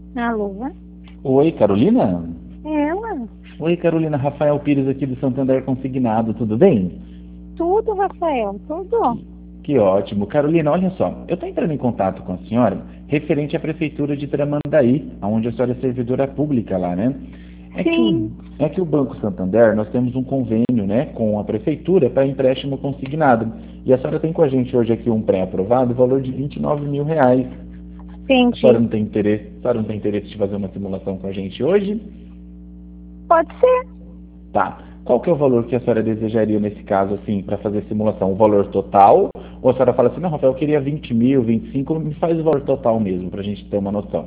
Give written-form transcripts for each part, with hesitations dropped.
Alô? Oi, Carolina? Ela? Oi, Carolina. Rafael Pires aqui do Santander Consignado, tudo bem? Tudo, Rafael, tudo? Que ótimo. Carolina, olha só, eu estou entrando em contato com a senhora referente à Prefeitura de Tramandaí, onde a senhora é servidora pública lá, né? É que o, Sim. é que o Banco Santander, nós temos um convênio, né, com a Prefeitura para empréstimo consignado. E a senhora tem com a gente hoje aqui um pré-aprovado, valor de R$ 29.000. A senhora Entendi. não tem interesse, a senhora não tem interesse de fazer uma simulação com a gente hoje? Pode ser. Tá. Qual que é o valor que a senhora desejaria nesse caso, assim, para fazer simulação? O valor total? Ou a senhora fala assim, não, Rafael, eu queria 20 mil, 25, me faz o valor total mesmo, para a gente ter uma noção.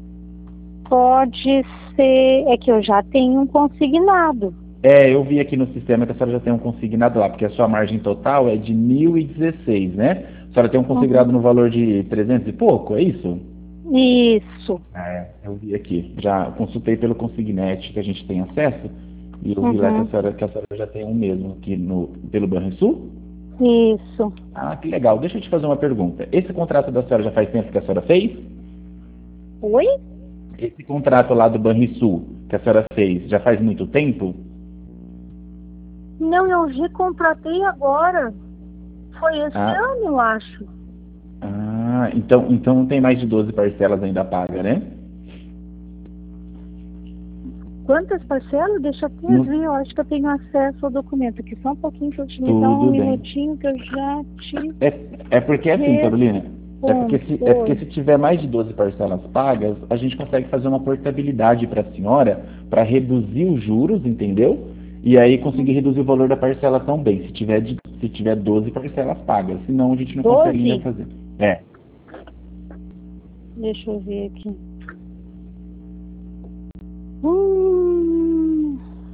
Pode ser. É que eu já tenho um consignado. É, eu vi aqui no sistema que a senhora já tem um consignado lá, porque a sua margem total é de 1.016, né? A senhora tem um Uhum. consignado no valor de 300 e pouco, é isso? Isso. Eu vi aqui. Já consultei pelo Consignet que a gente tem acesso, e eu vi lá que Uhum. que a senhora já tem um mesmo aqui pelo Banrisul. Isso. Ah, que legal. Deixa eu te fazer uma pergunta. Esse contrato da senhora já faz tempo que a senhora fez? Oi? Esse contrato lá do Banrisul que a senhora fez, já faz muito tempo? Não, eu recontratei agora. Foi esse Ah, ano, eu acho. então não tem mais de 12 parcelas ainda paga, né? Quantas parcelas? Deixa eu até Não- ver. Eu acho que eu tenho acesso ao documento aqui. Só um pouquinho, que eu te me dar um tudo bem. minutinho que eu já te É porque assim, Carolina, é porque se respondo. tiver mais de 12 parcelas pagas, a gente consegue fazer uma portabilidade para a senhora para reduzir os juros, entendeu? E aí conseguir reduzir o valor da parcela também, se tiver 12 parcelas pagas. Senão a gente não consegue ainda 12? fazer. É. Deixa eu ver aqui. Hum,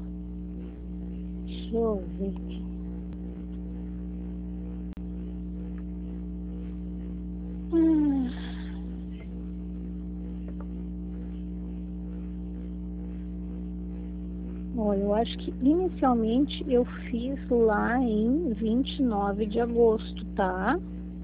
deixa eu ver aqui. Hum, olha, eu acho que inicialmente eu fiz lá em 29 de agosto, tá?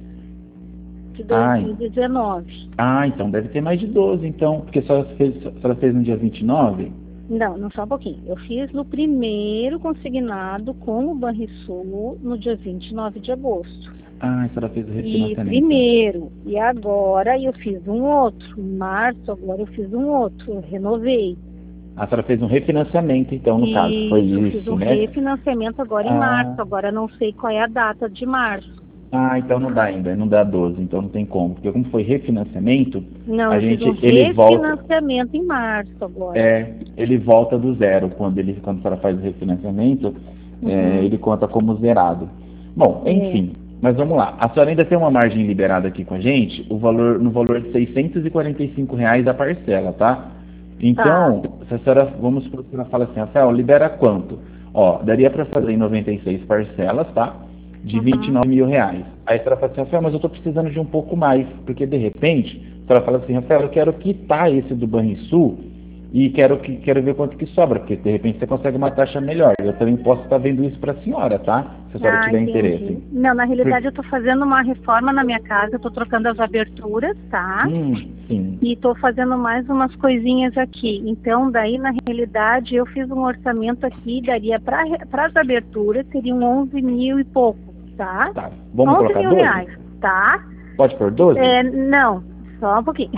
De Ai, 2019. então deve ter mais de 12, então, porque a senhora fez no dia 29. Não, não só um pouquinho. Eu fiz no primeiro consignado com o Banrisul no dia 29 de agosto. Ah, a senhora fez o E refinanciamento. primeiro, e agora eu fiz um outro. Em março, agora eu fiz um outro. Eu renovei. A senhora fez um refinanciamento, então, no caso. Foi Isso, eu fiz um isso, né? refinanciamento agora em março. Ah, Agora não sei qual é a data de março. então não dá ainda, não dá 12, então não tem como. Porque como foi refinanciamento, Não, a eu fiz gente, um ele volta, refinanciamento em março agora. ele volta do zero. Quando a senhora faz o refinanciamento, Uhum. ele conta como zerado. Bom, É. enfim, mas vamos lá. A senhora ainda tem uma margem liberada aqui com a gente, no valor de R$ 645 a parcela, tá? Tá. Então, se a senhora, vamos supor que a senhora fala assim, Rafael, libera quanto? Ó, daria para fazer em 96 parcelas, tá? De Uhum. R$ 29.000. Aí a senhora fala assim, Rafael, mas eu estou precisando de um pouco mais, porque de repente, a senhora fala assim, Rafael, eu quero quitar esse do Banrisul e quero ver quanto que sobra, porque de repente você consegue uma taxa melhor. Eu também posso estar vendo isso para a senhora, tá? Se a senhora Ah, tiver interesse. entendi. Não, na Por- realidade eu tô fazendo uma reforma na minha casa, eu tô trocando as aberturas, tá? sim. E estou fazendo mais umas coisinhas aqui. Então, daí, na realidade, eu fiz um orçamento aqui, daria para as aberturas, seriam 11 mil e pouco, tá? Tá. Vamos 11 colocar mil 12? reais, tá? Pode por 12? É, não, só um pouquinho.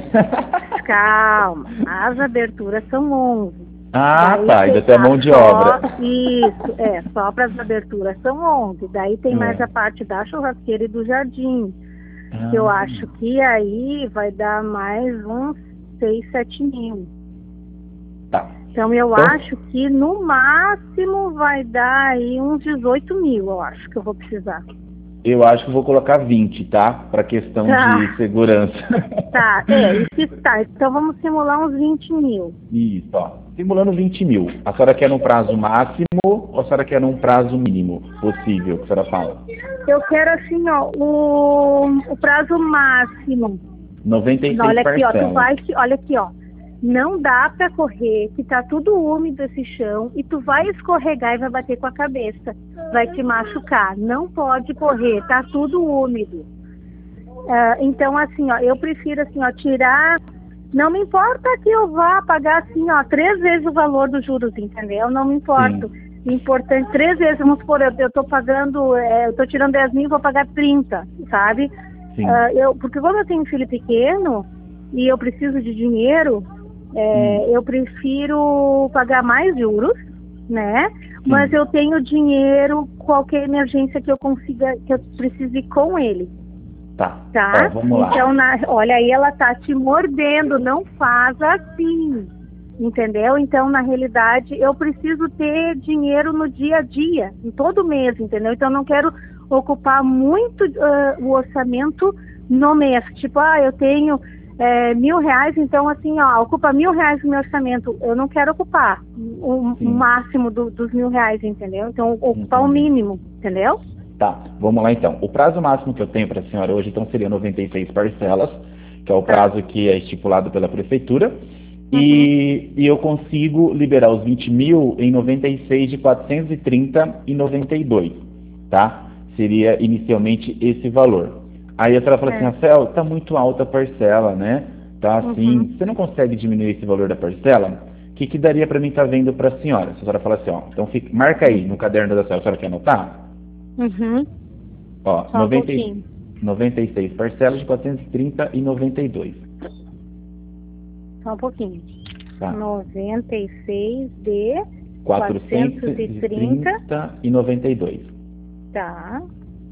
Calma, as aberturas são 11. Daí Tá. Ainda tem tem a mão de obra. isso, só para as aberturas são 11. Daí tem mais É. a parte da churrasqueira e do jardim, que eu Ah, acho que aí vai dar mais uns 6, 7 mil. tá. Então, eu Então, acho que no máximo vai dar aí uns 18 mil, eu acho que eu vou precisar. eu acho que vou colocar 20, tá? Para questão de Tá, segurança. tá, isso está. Então, vamos simular uns 20 mil. Isso, ó. Simulando 20 mil. A senhora quer num prazo máximo ou a senhora quer num prazo mínimo possível, que a senhora fala? Eu quero assim, ó, o prazo máximo. 96 Olha aqui, ó, parcelas. olha aqui, ó. Não dá para correr, que tá tudo úmido esse chão, e tu vai escorregar e vai bater com a cabeça. Vai te machucar. Não pode correr, tá tudo úmido. Então, assim, ó, eu prefiro assim, ó, tirar Não me importa que eu vá pagar assim, ó, 3 vezes o valor dos juros, entendeu? Não me importo. Importante, 3 vezes, vamos supor, eu tô pagando, eu tô tirando 10 mil, vou pagar 30, sabe? Porque como eu tenho um filho pequeno e eu preciso de dinheiro, eu prefiro pagar mais juros, né? Mas eu tenho dinheiro, qualquer emergência que eu consiga, que eu precise ir com ele. Tá? Tá? Vamos lá. Então, olha aí, ela tá te mordendo, não faz assim, entendeu? Então, na realidade, eu preciso ter dinheiro no dia a dia, em todo mês, entendeu? Então, eu não quero ocupar muito o orçamento no mês. Tipo, eu tenho R$1.000, então, assim, ó, ocupa R$1.000 no meu orçamento. Eu não quero ocupar o máximo dos R$1.000, entendeu? Então, ocupar o mínimo, entendeu? Tá, vamos lá então. O prazo máximo que eu tenho para a senhora hoje, então, seria 96 parcelas, que é o prazo que é estipulado pela prefeitura, e eu consigo liberar os 20 mil em 96 de 430,92, tá? Seria inicialmente esse valor. Aí a senhora fala assim, Rafael, tá muito alta a parcela, né? Tá assim, você não consegue diminuir esse valor da parcela? O que daria para mim estar vendo para a senhora? Se a senhora fala assim, ó, então marca aí no caderno da senhora, a senhora quer anotar? Ó, 96 parcelas de 430,92. Só um pouquinho. Tá. 96 de 430,92. Tá.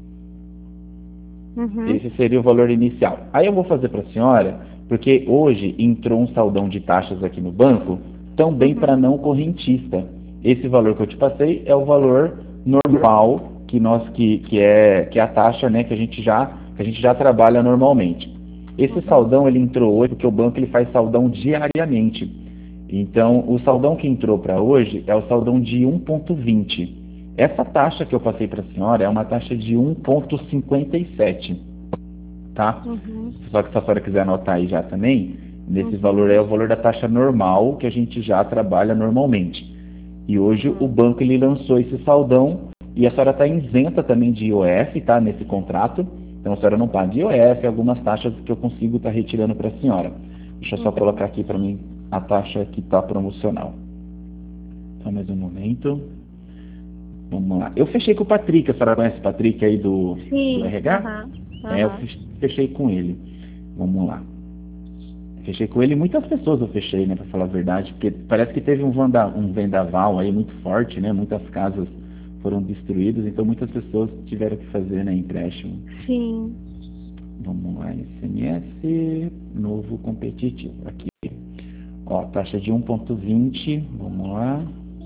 Esse seria o valor inicial. Aí eu vou fazer para a senhora, porque hoje entrou um saldão de taxas aqui no banco, também para não correntista. Esse valor que eu te passei é o valor normal que é a taxa, né, que a gente já trabalha normalmente. Esse saldão ele entrou hoje porque o banco ele faz saldão diariamente. Então, o saldão que entrou para hoje é o saldão de 1,20. Essa taxa que eu passei para a senhora é uma taxa de 1,57, tá? Só que se a senhora quiser anotar aí já também, nesse valor é o valor da taxa normal que a gente já trabalha normalmente. E hoje o banco ele lançou esse saldão e a senhora está isenta também de IOF, tá? Nesse contrato. Então a senhora não paga de IOF, algumas taxas que eu consigo estar retirando para a senhora. Deixa eu só colocar aqui para mim a taxa que está promocional. Só mais um momento. Vamos lá. Eu fechei com o Patrick, a senhora conhece o Patrick aí do RH? Eu fechei com ele. Vamos lá. Fechei com ele, muitas pessoas eu fechei, né, para falar a verdade, porque parece que teve um vendaval aí muito forte, né, muitas casas foram destruídas, então muitas pessoas tiveram que fazer, né, empréstimo. Sim. Vamos lá, SMS, novo competitivo, aqui. Ó, taxa de 1,20, vamos lá.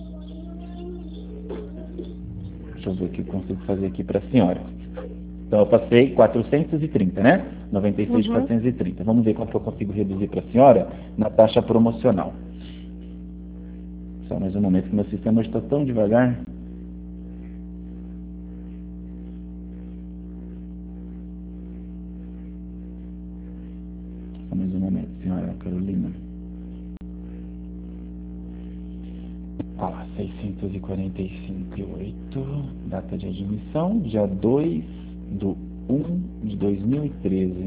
Deixa eu ver o que eu consigo fazer aqui para a senhora. Então eu passei 430, né? 96 de 430. Vamos ver quanto eu consigo reduzir para a senhora na taxa promocional. Só mais um momento que meu sistema está tão devagar. Só mais um momento, senhora Carolina. Olha lá, 645,8, data de admissão, dia 2/1/2013.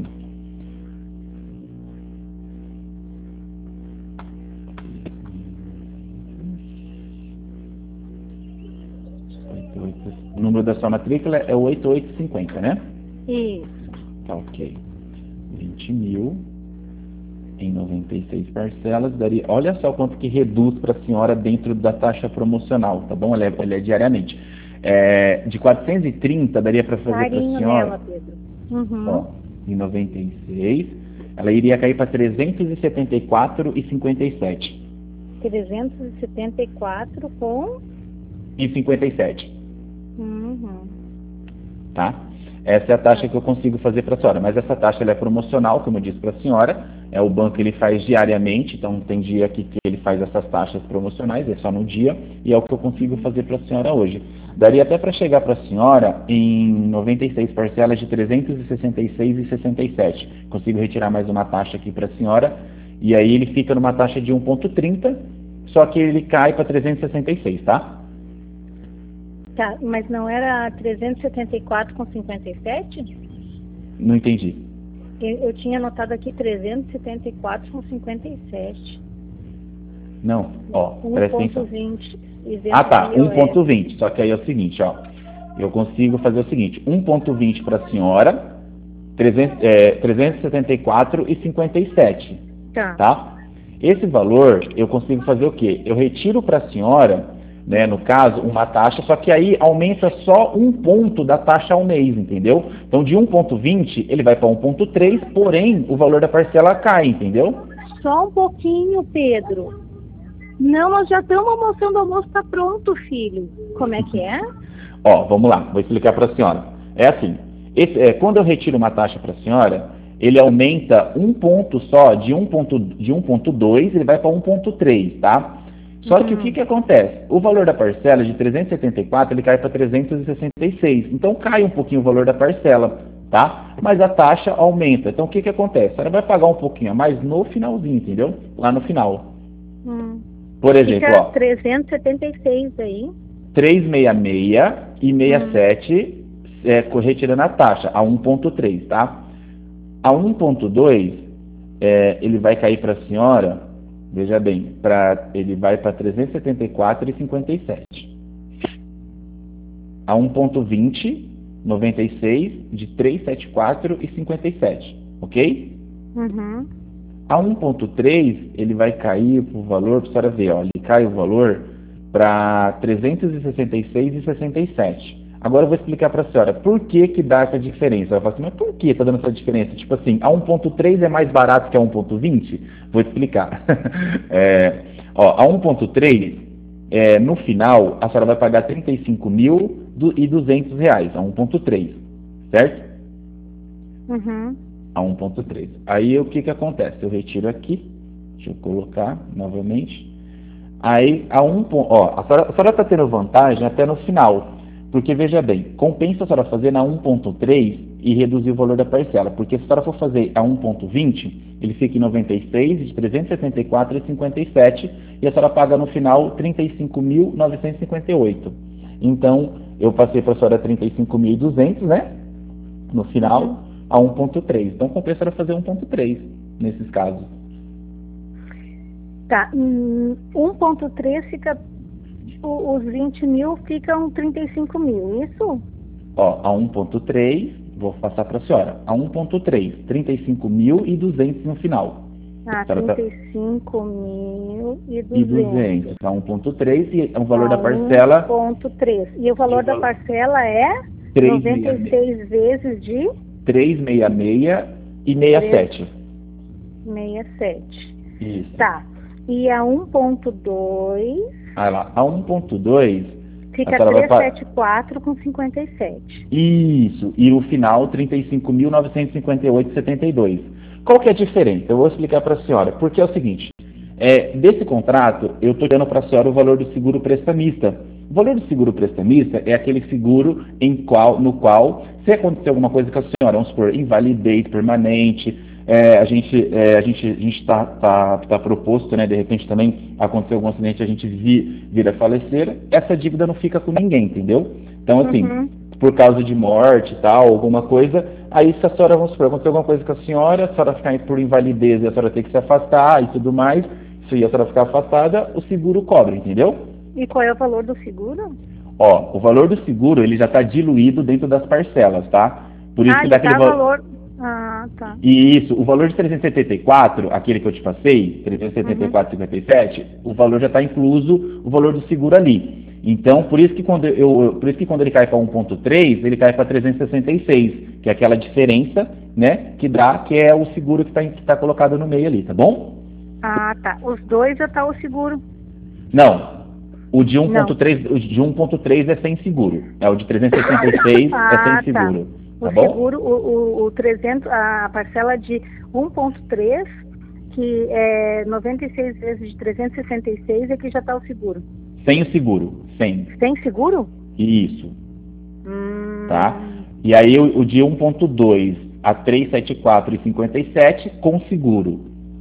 O número da sua matrícula é 8850, né? Isso. Tá, ok. 20 mil em 96 parcelas, daria, olha só quanto que reduz para a senhora dentro da taxa promocional, tá bom? Ela é diariamente. De 430 daria para fazer para a senhora, nela, Pedro. ó, em 96, ela iria cair para 374,57. 374 com... E 57. Tá? Essa é a taxa que eu consigo fazer para a senhora, mas essa taxa ela é promocional, como eu disse para a senhora, o banco ele faz diariamente, então tem dia que ele faz essas taxas promocionais, é só no dia, e é o que eu consigo fazer para a senhora hoje. Daria até para chegar para a senhora em 96 parcelas de 366,67. Consigo retirar mais uma taxa aqui para a senhora, e aí ele fica numa taxa de 1,30, só que ele cai para 366, tá? Tá, mas não era 374,57? Não entendi. Eu tinha anotado aqui 374,57. Não, ó, presta atenção. 1,20. Ah, tá, 1,20. Só que aí é o seguinte, ó. Eu consigo fazer o seguinte, 1,20 para a senhora, 374,57. Tá? Esse valor, eu consigo fazer o quê? Eu retiro para a senhora, né, no caso, uma taxa, só que aí aumenta só um ponto da taxa ao mês, entendeu? Então, de 1,20, ele vai para 1,3, porém, o valor da parcela cai, entendeu? Só um pouquinho, Pedro. Não, nós já estamos almoçando, o almoço está pronto, filho. Como é que é? Ó, vamos lá, vou explicar para a senhora. É assim, quando eu retiro uma taxa para a senhora, ele aumenta um ponto só, de 1,2, ele vai para 1,3, tá? Só que o que acontece? O valor da parcela de 374, ele cai para 366. Então cai um pouquinho o valor da parcela, tá? Mas a taxa aumenta. Então o que acontece? A senhora vai pagar um pouquinho a mais no finalzinho, entendeu? Lá no final. Por exemplo, fica ó. 376 aí. 366 e 67 retirando a taxa, a 1,3, tá? A 1,2 ele vai cair para a senhora, veja bem, ele vai para 374,57. A 1,20, 96 de 374,57, ok? A 1,3 ele vai cair para o valor, para a senhora ver, ó, ele cai o valor para 366,67. Agora eu vou explicar para a senhora por que dá essa diferença. Ela fala assim, mas por que está dando essa diferença? Tipo assim, a 1,3 é mais barato que a 1,20? Vou explicar. A 1,3, no final, a senhora vai pagar R$ 35.200, a 1,3, certo? A 1,3. Aí o que acontece? Eu retiro aqui, deixa eu colocar novamente. Aí a senhora está tendo vantagem até no final, porque veja bem, compensa a senhora fazer na 1,3 e reduzir o valor da parcela, porque se a senhora for fazer a 1,20, ele fica em 96 de 374,57 e a senhora paga no final 35.958. Então eu passei para a senhora 35.200, né? No final a 1,3. Então compensa a senhora fazer 1,3 nesses casos. Tá, 1,3 fica, os 20 mil ficam 35 mil, isso? Ó, a 1,3, vou passar para a senhora. A 1,3, 35.200 no final. Ah, 35.200. A 1,3 e o valor da parcela... 1,3. E o valor da parcela é 96 vezes de... 366 e 67. 67. Isso. Tá. E a 1,2... Ah lá, a 1,2... Fica 374,57. Isso. E no final, 35.958,72. Qual que é a diferença? Eu vou explicar para a senhora. Porque é o seguinte, desse contrato, eu estou dando para a senhora o valor do seguro prestamista. O valor do seguro prestamista é aquele seguro no qual, se acontecer alguma coisa com a senhora, vamos supor, invalidez permanente, a gente está proposto, né, de repente também acontecer algum acidente, a gente vir a falecer, essa dívida não fica com ninguém, entendeu? Então, assim, por causa de morte e tal, alguma coisa, aí se a senhora, vamos supor, acontecer alguma coisa com a senhora ficar por invalidez e a senhora ter que se afastar e tudo mais, se a senhora ficar afastada, o seguro cobre, entendeu? E qual é o valor do seguro? Ó, o valor do seguro, ele já está diluído dentro das parcelas, tá? Por isso que dá aquele valor... Ah, tá. E isso, o valor de 374, aquele que eu te passei, 374,57, o valor já está incluso o valor do seguro ali. Então, por isso que quando ele cai para 1,3, ele cai para 366, que é aquela diferença, né, que é o seguro que está colocado no meio ali, tá bom? Ah, tá. Os dois já tá o seguro. Não. O de 1,3 é sem seguro. O de 366 é sem seguro. Tá bom? Seguro, o 300, a parcela de 1,3, que é 96 vezes de 366, é que já está o seguro. Sem o seguro, sem. Sem seguro? Isso. Tá? E aí o de 1,2 a 374,57 com seguro.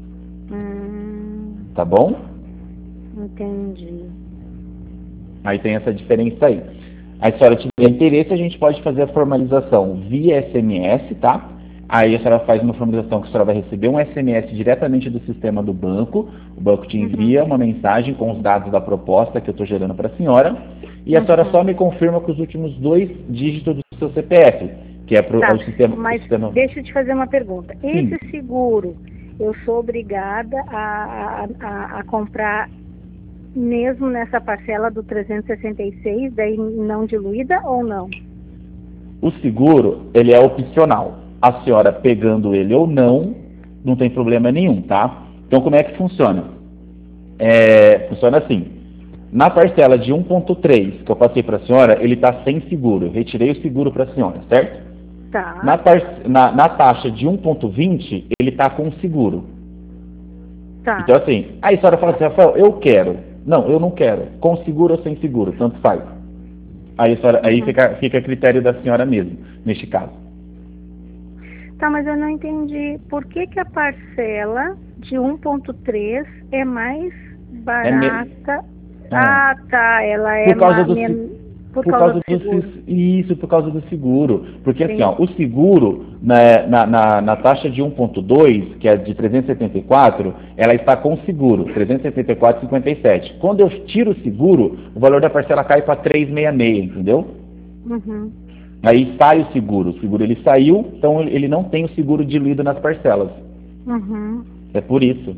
Tá bom? Entendi. Aí tem essa diferença aí. Aí, se a senhora tiver interesse, a gente pode fazer a formalização via SMS, tá? Aí a senhora faz uma formalização que a senhora vai receber um SMS diretamente do sistema do banco. O banco te envia uma mensagem com os dados da proposta que eu estou gerando para a senhora. E a senhora só me confirma com os últimos 2 dígitos do seu CPF, que é para o sistema. Mas deixa eu te fazer uma pergunta. Esse seguro, eu sou obrigada a comprar mesmo nessa parcela do 366, daí não diluída ou não? O seguro, ele é opcional. A senhora pegando ele ou não tem problema nenhum, tá? Então, como é que funciona? Funciona assim. Na parcela de 1.3 que eu passei para a senhora, ele está sem seguro. Eu retirei o seguro para a senhora, certo? Tá. Na taxa de 1.20, ele está com seguro. Tá. Então, assim, aí a senhora fala assim, Rafael, eu quero. Não, eu não quero. Com seguro ou sem seguro, tanto faz. Aí fica a critério da senhora mesmo, neste caso. Tá, mas eu não entendi. Por que a parcela de 1.3 é mais barata? Tá. Ela é por causa do seguro. Isso, por causa do seguro. Porque assim, ó, o seguro, na taxa de 1.2, que é de 374, ela está com seguro, 374,57. Quando eu tiro o seguro, o valor da parcela cai para 366, entendeu? Aí sai o seguro ele saiu, então ele não tem o seguro diluído nas parcelas. É por isso.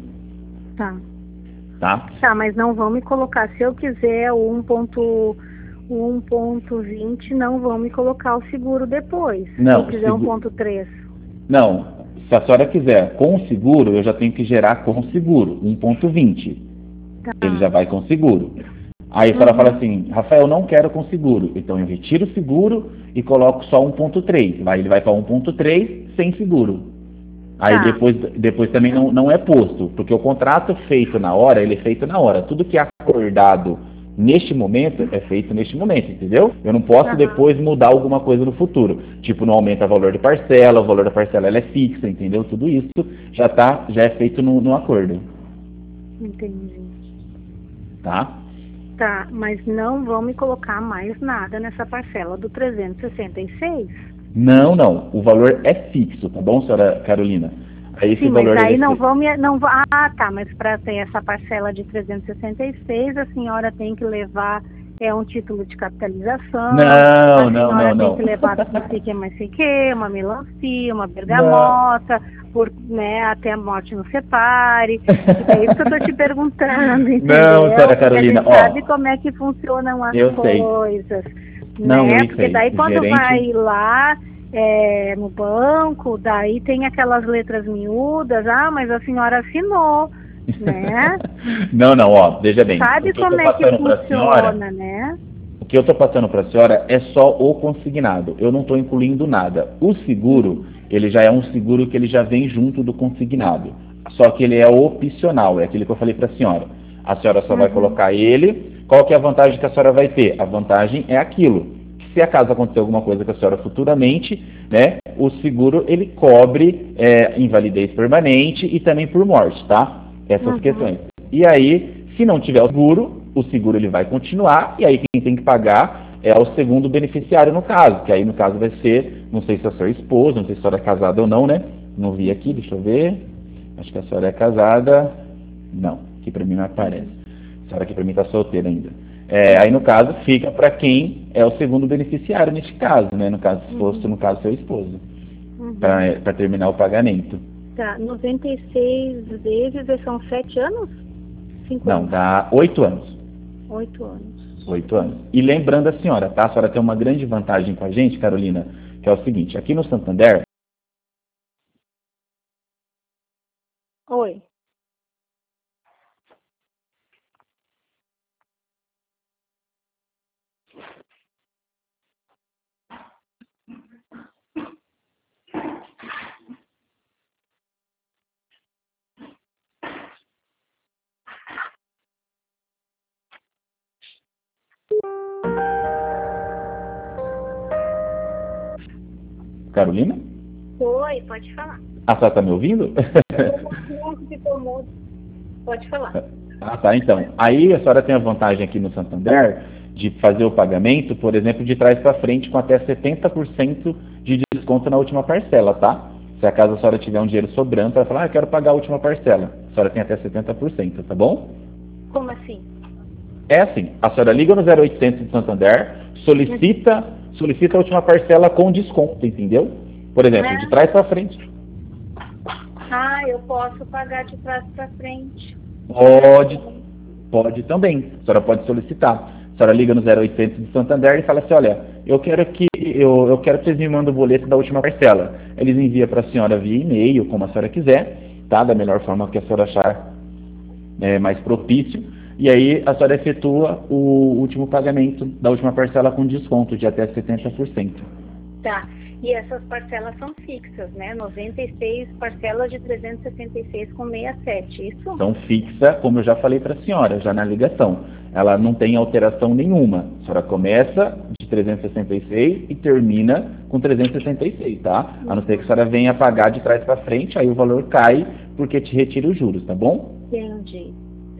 Tá, mas não vão me colocar, se eu quiser o 1.20, não vão me colocar o seguro depois. Não, se eu quiser 1.3. Não, se a senhora quiser com o seguro, eu já tenho que gerar com o seguro, 1.20. Ele já vai com seguro. Aí a senhora fala assim, Rafael, eu não quero com seguro. Então eu retiro o seguro e coloco só 1.3. Ele vai para 1.3 sem seguro. Aí depois também não é posto, porque o contrato feito na hora, ele é feito na hora. Tudo que é acordado neste momento é feito neste momento, entendeu? Eu não posso depois mudar alguma coisa no futuro. Tipo, não aumenta o valor de parcela, o valor da parcela ela é fixa, entendeu? Tudo isso já é feito no acordo. Entendi. Tá, mas não vão me colocar mais nada nessa parcela do 366? Não. O valor é fixo, tá bom, senhora Carolina? Aí esse valor mas aí mas para ter essa parcela de 366, a senhora tem que levar um título de capitalização. Não. A senhora tem que levar não sei o que, mais sei o que, uma melancia, uma bergamota, até a morte não separe. É isso que eu tô te perguntando, entendeu? Não, senhora Carolina, porque a gente sabe como é que funcionam as coisas. Porque daí quando vai lá no banco, daí tem aquelas letras miúdas, mas a senhora assinou, né? Não, veja bem. Sabe como é que funciona, né? O que eu estou passando para a senhora é só o consignado, eu não estou incluindo nada. O seguro, ele já é um seguro que ele já vem junto do consignado, só que ele é opcional, é aquilo que eu falei para a senhora. A senhora só vai colocar ele. Qual que é a vantagem que a senhora vai ter? A vantagem é aquilo. Se acaso acontecer alguma coisa com a senhora futuramente, né, o seguro ele cobre invalidez permanente e também por morte, tá? Essas questões. E aí, se não tiver o seguro ele vai continuar, e aí quem tem que pagar é o segundo beneficiário no caso, que aí no caso vai ser, não sei se é a sua esposa, não sei se a senhora é casada ou não, né? Não vi aqui, deixa eu ver. Acho que a senhora é casada. Não, aqui pra mim não aparece. A senhora aqui pra mim tá solteira ainda. Aí no caso fica para quem é o segundo beneficiário neste caso, né? No caso, se fosse no caso seu esposo, para terminar o pagamento. 96 vezes são 7 anos? 5 anos? Não, dá 8 anos. 8 anos. 8 anos. E lembrando a senhora, tá? A senhora tem uma grande vantagem com a gente, Carolina, que é o seguinte, aqui no Santander. Oi. Carolina? Oi, pode falar. A senhora está me ouvindo? Pode falar. Tá, então. Aí a senhora tem a vantagem aqui no Santander de fazer o pagamento, por exemplo, de trás para frente com até 70% de desconto na última parcela, tá? Se acaso a senhora tiver um dinheiro sobrando, ela fala, eu quero pagar a última parcela. A senhora tem até 70%, tá bom? Como assim? É assim, a senhora liga no 0800 de Santander, solicita a última parcela com desconto, entendeu? Por exemplo, de trás para frente. Ah, eu posso pagar de trás para frente. Pode também. A senhora pode solicitar. A senhora liga no 0800 de Santander e fala assim, olha, eu quero que vocês me mandem o boleto da última parcela. Eles enviam para a senhora via e-mail, como a senhora quiser, tá? Da melhor forma que a senhora achar mais propício. E aí a senhora efetua o último pagamento da última parcela com desconto de até 70%. Tá. E essas parcelas são fixas, né? 96 parcelas de 366,67, isso? São fixa, como eu já falei para a senhora, já na ligação. Ela não tem alteração nenhuma. A senhora começa de 366 e termina com 366, tá? A não ser que a senhora venha pagar de trás para frente, aí o valor cai porque te retira os juros, tá bom? Entendi.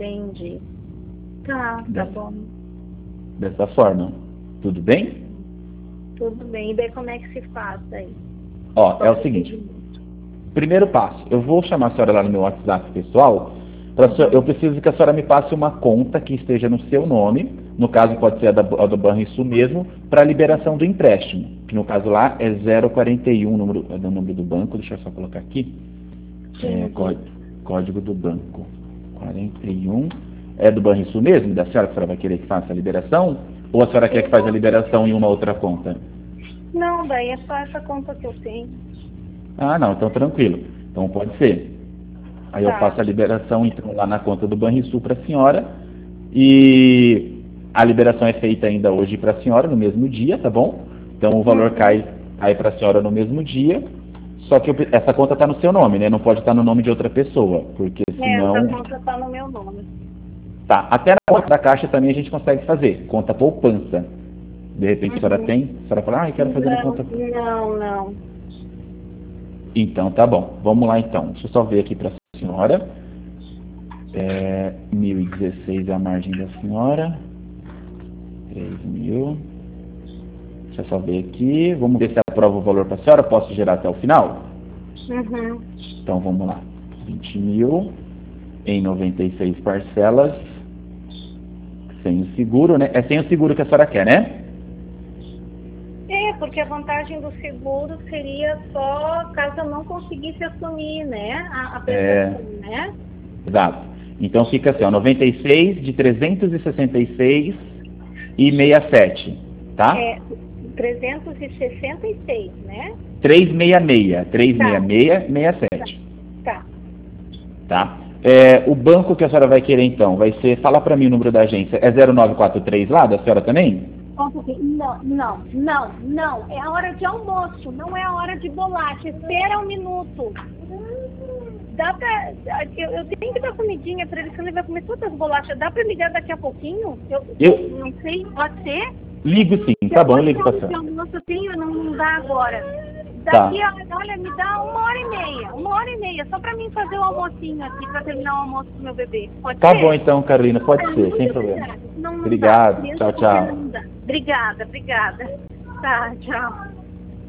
Tá bom. Dessa forma. Tudo bem? Tudo bem. E daí como é que se faz aí? Ó, é o seguinte. Primeiro passo, eu vou chamar a senhora lá no meu WhatsApp pessoal. Eu preciso que a senhora me passe uma conta que esteja no seu nome. No caso, pode ser a do Banrisul mesmo, para a liberação do empréstimo. Que no caso lá é 041, o número do banco. Deixa eu só colocar aqui. Código do banco. 41. É do Banrisul mesmo? Da senhora que a senhora vai querer que faça a liberação? Ou a senhora quer que faça a liberação em uma outra conta? Não, daí é só essa conta que eu tenho. Ah, não, então tranquilo. Então pode ser. Aí eu faço a liberação então lá na conta do Banrisul para a senhora. E a liberação é feita ainda hoje para a senhora, no mesmo dia, tá bom? Então o valor cai para a senhora no mesmo dia. Só que essa conta está no seu nome, né? Não pode estar no nome de outra pessoa, porque senão... Essa conta está no meu nome. Tá, até na conta da Caixa também a gente consegue fazer, conta poupança. De repente a senhora tem, a senhora fala, eu quero fazer na conta... Não. Então, tá bom. Vamos lá então. Deixa eu só ver aqui para a senhora. 1.016 é a margem da senhora. 3.000. Deixa eu só ver aqui. Vamos ver se aprova o valor para a senhora. Posso gerar até o final? Uhum. Então, vamos lá. 20.000 em 96 parcelas. Sem o seguro, né? É sem o seguro que a senhora quer, né? Porque a vantagem do seguro seria só caso eu não conseguisse assumir, né? A prestação, né? Exato. Então fica assim, ó, 96 de 366 e 67, tá? 366, né? 366, 67. Tá. O banco que a senhora vai querer então, vai ser, fala para mim o número da agência, é 0943 lá, da senhora também? Não. É a hora de almoço, não é a hora de bolacha. Espera um minuto. Eu tenho que dar comidinha para ele, senão ele vai comer todas as bolachas. Dá para ligar daqui a pouquinho? Eu não sei, pode ser? Ligo sim, tá bom, eu ligo para a senhora. Almoço eu tenho, não dá agora. Daqui, olha, me dá 1h30, só para mim fazer o almocinho aqui, para terminar o almoço do meu bebê. Pode ser? Tá bom então, Carolina, pode ser, sem problema. Obrigado, tchau. Obrigada. Tá, tchau.